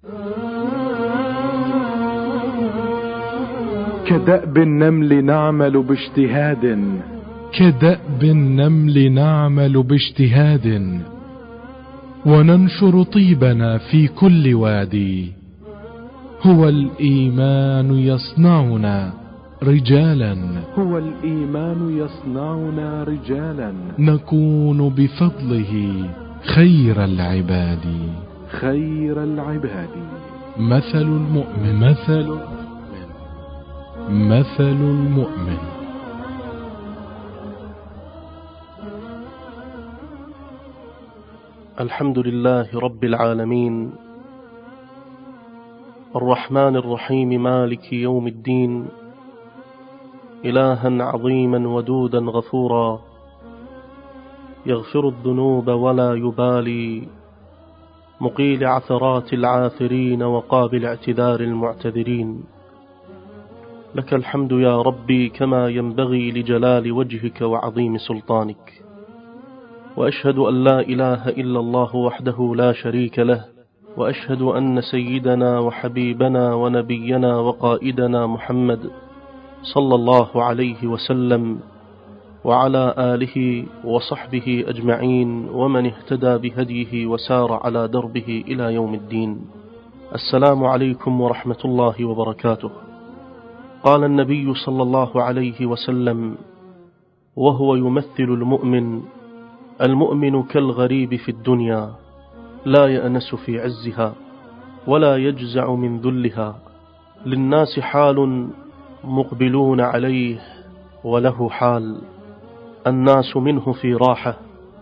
كدأب النمل نعمل باجتهاد، كدأب النمل نعمل باجتهاد، وننشر طيبنا في كل وادي. هو الإيمان يصنعنا رجالا، هو الإيمان يصنعنا رجالا، نكون بفضله خير العباد. خير العباد. مثل المؤمن، مثل المؤمن. الحمد لله رب العالمين، الرحمن الرحيم، مالك يوم الدين، إلها عظيما ودودا غفورا، يغفر الذنوب ولا يبالي، مقيل عثرات العاثرين وقابل اعتذار المعتذرين. لك الحمد يا ربي كما ينبغي لجلال وجهك وعظيم سلطانك، وأشهد أن لا إله إلا الله وحده لا شريك له، وأشهد أن سيدنا وحبيبنا ونبينا وقائدنا محمد صلى الله عليه وسلم وعلى آله وصحبه أجمعين ومن اهتدى بهديه وسار على دربه إلى يوم الدين. السلام عليكم ورحمة الله وبركاته. قال النبي صلى الله عليه وسلم وهو يمثل المؤمن: المؤمن كالغريب في الدنيا، لا يأنس في عزها ولا يجزع من ذلها، للناس حال مقبلون عليه وله حال، الناس منه في راحة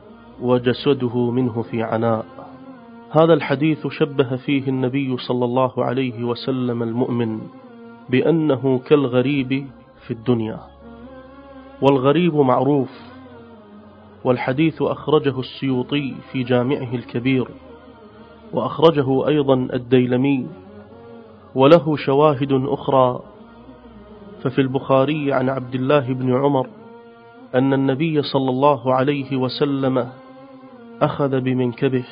وجسده منه في عناء. هذا الحديث شبه فيه النبي صلى الله عليه وسلم المؤمن بأنه كالغريب في الدنيا، والغريب معروف، والحديث أخرجه السيوطي في جامعه الكبير، وأخرجه أيضا الديلمي، وله شواهد أخرى. ففي البخاري عن عبد الله بن عمر أن النبي صلى الله عليه وسلم أخذ بمنكبه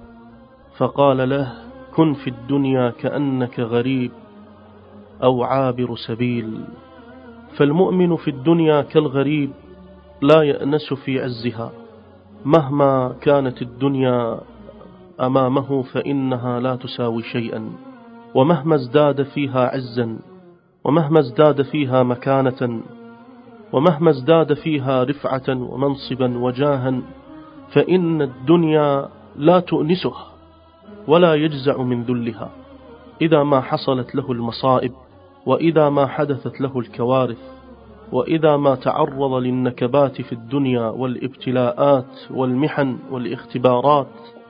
فقال له: كن في الدنيا كأنك غريب أو عابر سبيل. فالمؤمن في الدنيا كالغريب، لا يأنس في عزها، مهما كانت الدنيا أمامه فإنها لا تساوي شيئا، ومهما ازداد فيها عزا، ومهما ازداد فيها مكانة، ومهما ازداد فيها رفعة ومنصبا وجاها، فإن الدنيا لا تؤنسه ولا يجزع من ذلها. إذا ما حصلت له المصائب، وإذا ما حدثت له الكوارث، وإذا ما تعرض للنكبات في الدنيا والابتلاءات والمحن والاختبارات،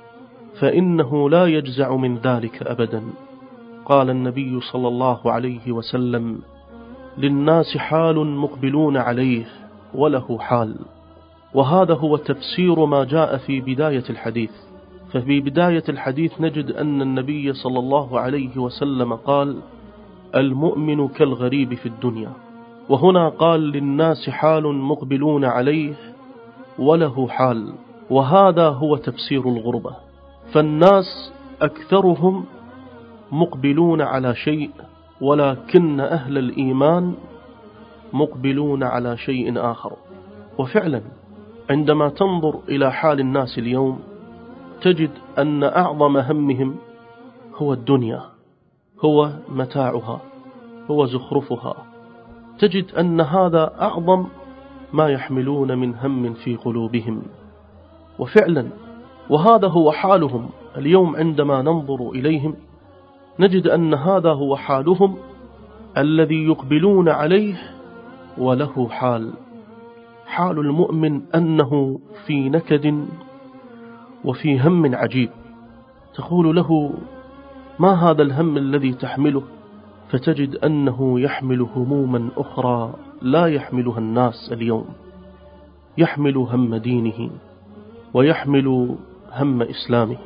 فإنه لا يجزع من ذلك أبدا. قال النبي صلى الله عليه وسلم: للناس حال مقبلون عليه وله حال. وهذا هو تفسير ما جاء في بداية الحديث. ففي بداية الحديث نجد أن النبي صلى الله عليه وسلم قال: المؤمن كالغريب في الدنيا، وهنا قال: للناس حال مقبلون عليه وله حال. وهذا هو تفسير الغربة. فالناس أكثرهم مقبلون على شيء، ولكن أهل الإيمان مقبلون على شيء آخر. وفعلا عندما تنظر إلى حال الناس اليوم تجد أن أعظم همهم هو الدنيا، هو متاعها، هو زخرفها. تجد أن هذا أعظم ما يحملون من هم في قلوبهم. وفعلا وهذا هو حالهم اليوم. عندما ننظر إليهم نجد أن هذا هو حالهم الذي يقبلون عليه وله حال. حال المؤمن أنه في نكد وفي هم عجيب. تقول له: ما هذا الهم الذي تحمله؟ فتجد أنه يحمل هموما أخرى لا يحملها الناس اليوم. يحمل هم دينه، ويحمل هم إسلامه،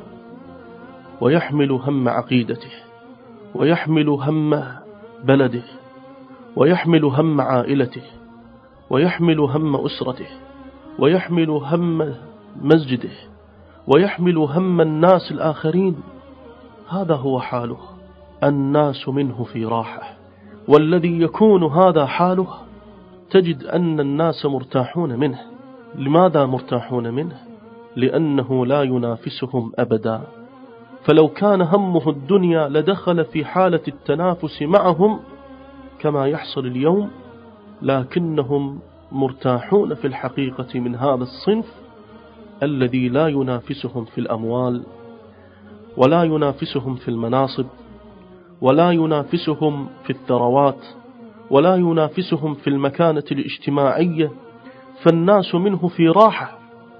ويحمل هم عقيدته، ويحمل هم بلده، ويحمل هم عائلته، ويحمل هم أسرته، ويحمل هم مسجده، ويحمل هم الناس الآخرين. هذا هو حاله، الناس منه في راحة. والذي يكون هذا حاله تجد أن الناس مرتاحون منه. لماذا مرتاحون منه؟ لأنه لا ينافسهم أبدا. فلو كان همه الدنيا لدخل في حالة التنافس معهم كما يحصل اليوم، لكنهم مرتاحون في الحقيقة من هذا الصنف الذي لا ينافسهم في الأموال، ولا ينافسهم في المناصب، ولا ينافسهم في الثروات، ولا ينافسهم في المكانة الاجتماعية. فالناس منه في راحة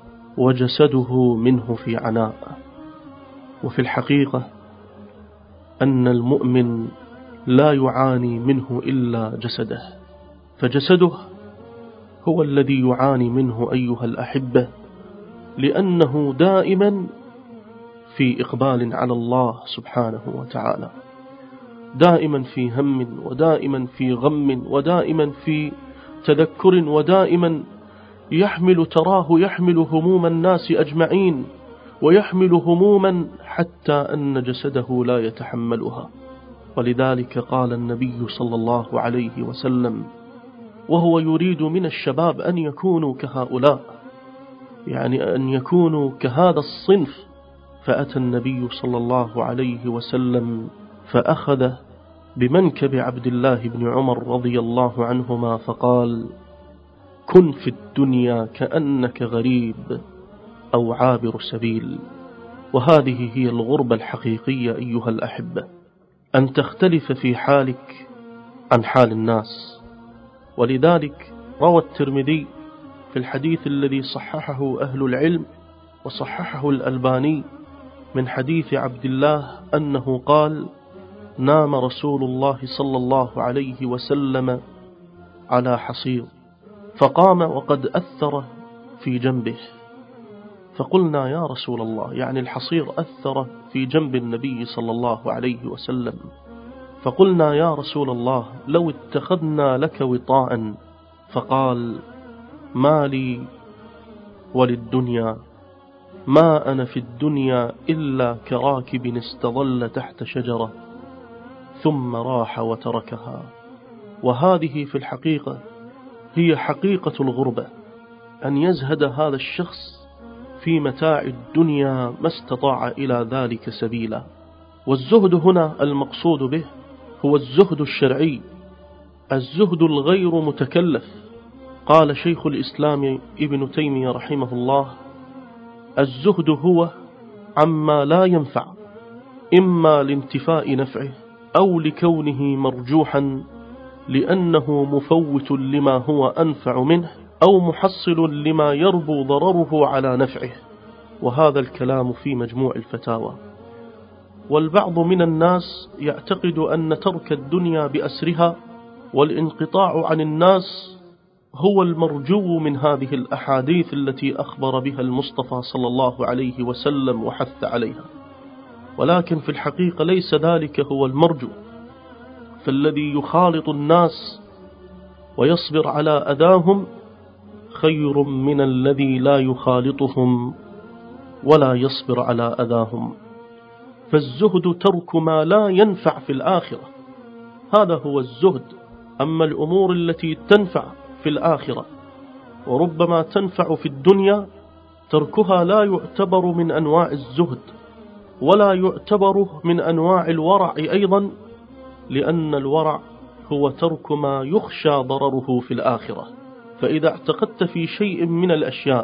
وجسده منه في عناء. وفي الحقيقة أن المؤمن لا يعاني منه إلا جسده، فجسده هو الذي يعاني منه أيها الأحبة، لأنه دائما في إقبال على الله سبحانه وتعالى، دائما في هم، ودائما في غم، ودائما في تذكر، ودائما تراه يحمل هموم الناس أجمعين، ويحمل هموما حتى أن جسده لا يتحملها. ولذلك قال النبي صلى الله عليه وسلم وهو يريد من الشباب أن يكونوا كهؤلاء، يعني أن يكونوا كهذا الصنف، فأتى النبي صلى الله عليه وسلم فأخذ بمنكب عبد الله بن عمر رضي الله عنهما فقال: كن في الدنيا كأنك غريب أو عابر سبيل. وهذه هي الغربة الحقيقية أيها الأحبة، أن تختلف في حالك عن حال الناس. ولذلك روى الترمذي في الحديث الذي صححه أهل العلم وصححه الألباني من حديث عبد الله أنه قال: نام رسول الله صلى الله عليه وسلم على حصير، فقام وقد أثر في جنبه، فقلنا يا رسول الله، يعني الحصير أثر في جنب النبي صلى الله عليه وسلم، فقلنا يا رسول الله لو اتخذنا لك وطاء، فقال: ما لي وللدنيا، ما أنا في الدنيا إلا كراكب استظل تحت شجرة ثم راح وتركها. وهذه في الحقيقة هي حقيقة الغربة، أن يزهد هذا الشخص في متاع الدنيا ما استطاع إلى ذلك سبيلا. والزهد هنا المقصود به هو الزهد الشرعي، الزهد الغير متكلف. قال شيخ الإسلام ابن تيمية رحمه الله: الزهد هو عما لا ينفع، إما لانتفاء نفعه أو لكونه مرجوحا لأنه مفوت لما هو أنفع منه، أو محصل لما يربو ضرره على نفعه. وهذا الكلام في مجموع الفتاوى. والبعض من الناس يعتقد أن ترك الدنيا بأسرها والانقطاع عن الناس هو المرجو من هذه الأحاديث التي أخبر بها المصطفى صلى الله عليه وسلم وحث عليها، ولكن في الحقيقة ليس ذلك هو المرجو. فالذي يخالط الناس ويصبر على أذاهم خير من الذي لا يخالطهم ولا يصبر على أذاهم. فالزهد ترك ما لا ينفع في الآخرة، هذا هو الزهد. أما الأمور التي تنفع في الآخرة وربما تنفع في الدنيا، تركها لا يعتبر من أنواع الزهد، ولا يعتبر من أنواع الورع أيضا، لأن الورع هو ترك ما يخشى ضرره في الآخرة. فإذا اعتقدت في شيء من الأشياء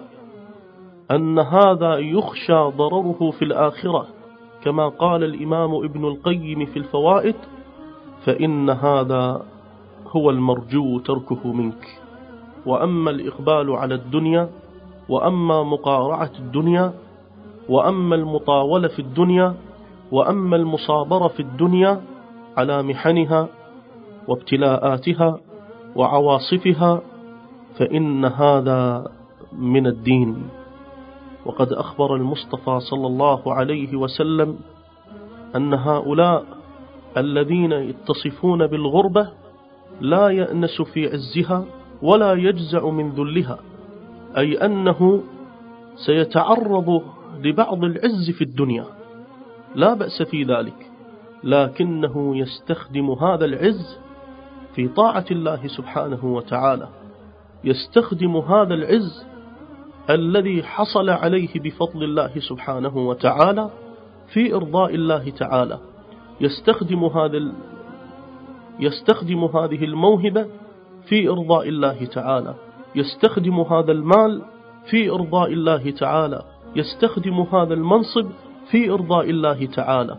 أن هذا يخشى ضرره في الآخرة كما قال الإمام ابن القيم في الفوائد، فإن هذا هو المرجو تركه منك. وأما الإقبال على الدنيا، وأما مقارعة الدنيا، وأما المطاولة في الدنيا، وأما المصابرة في الدنيا على محنها وابتلاءاتها وعواصفها، فإن هذا من الدين. وقد أخبر المصطفى صلى الله عليه وسلم أن هؤلاء الذين يتصفون بالغربة لا يأنس في عزها ولا يجزع من ذلها، أي أنه سيتعرض لبعض العز في الدنيا، لا بأس في ذلك، لكنه يستخدم هذا العز في طاعة الله سبحانه وتعالى، يستخدم هذا العز الذي حصل عليه بفضل الله سبحانه وتعالى في إرضاء الله تعالى، يستخدم هذه الموهبة في إرضاء الله تعالى، يستخدم هذا المال في إرضاء الله تعالى، يستخدم هذا المنصب في إرضاء الله تعالى،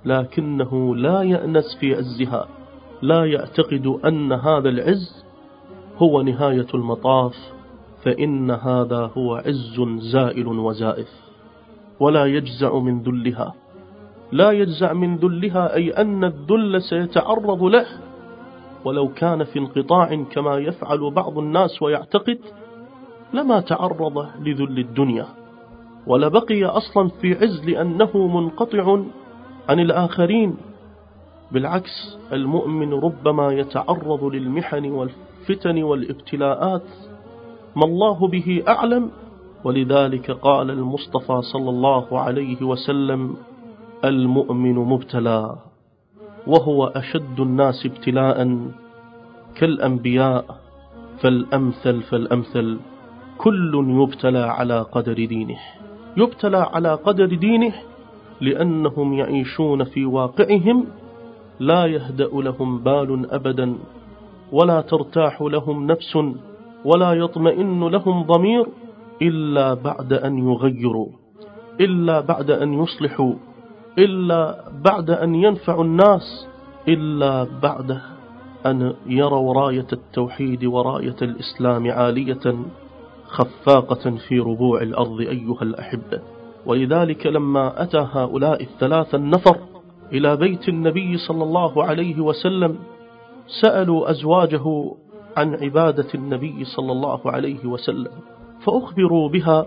لكنه لا يأنس في عزها، لا يعتقد أن هذا العز هو نهاية المطاف، فإن هذا هو عز زائل وزائف، ولا يجزع من ذلها، لا يجزع من ذلها، أي أن الذل سيتعرض له، ولو كان في انقطاع كما يفعل بعض الناس ويعتقد لما تعرض لذل الدنيا، ولبقي أصلا في عز لأنه منقطع عن الآخرين. بالعكس، المؤمن ربما يتعرض للمحن والفتن والابتلاءات ما الله به أعلم، ولذلك قال المصطفى صلى الله عليه وسلم: المؤمن مبتلى، وهو أشد الناس ابتلاء كالأنبياء، فالأمثل فالأمثل، كل يبتلى على قدر دينه، يبتلى على قدر دينه، لأنهم يعيشون في واقعهم لا يهدأ لهم بال أبدا، ولا ترتاح لهم نفس، ولا يطمئن لهم ضمير إلا بعد أن يغيروا، إلا بعد أن يصلحوا، إلا بعد أن ينفعوا الناس، إلا بعد أن يروا راية التوحيد وراية الإسلام عالية خفاقة في ربوع الأرض أيها الأحبة. ولذلك لما أتى هؤلاء الثلاثة النفر إلى بيت النبي صلى الله عليه وسلم سألوا أزواجه عن عبادة النبي صلى الله عليه وسلم، فأخبروا بها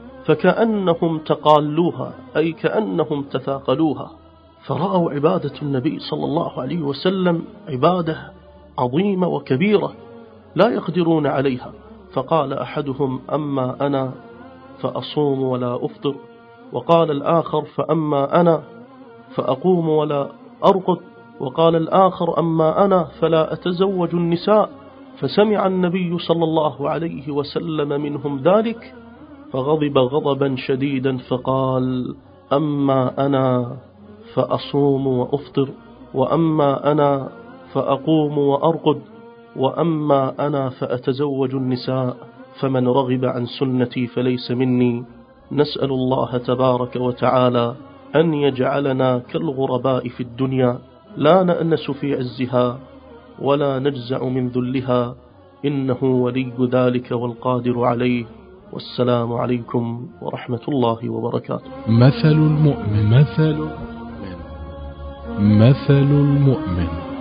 فكأنهم تقالوها، أي كأنهم تثاقلوها، فرأوا عبادة النبي صلى الله عليه وسلم عبادة عظيمة وكبيرة لا يقدرون عليها. فقال أحدهم: أما أنا فأصوم ولا أفطر، وقال الآخر: فأما أنا فأقوم ولا أرقد، وقال الآخر: أما أنا فلا أتزوج النساء. فسمع النبي صلى الله عليه وسلم منهم ذلك فغضب غضبا شديدا، فقال: أما أنا فأصوم وأفطر، وأما أنا فأقوم وأرقد، وأما أنا فأتزوج النساء، فمن رغب عن سنتي فليس مني. نسأل الله تبارك وتعالى أن يجعلنا كالغرباء في الدنيا، لا نأنس في عزها ولا نجزع من ذلها، إنه ولي ذلك والقادر عليه. والسلام عليكم ورحمة الله وبركاته. مثل المؤمن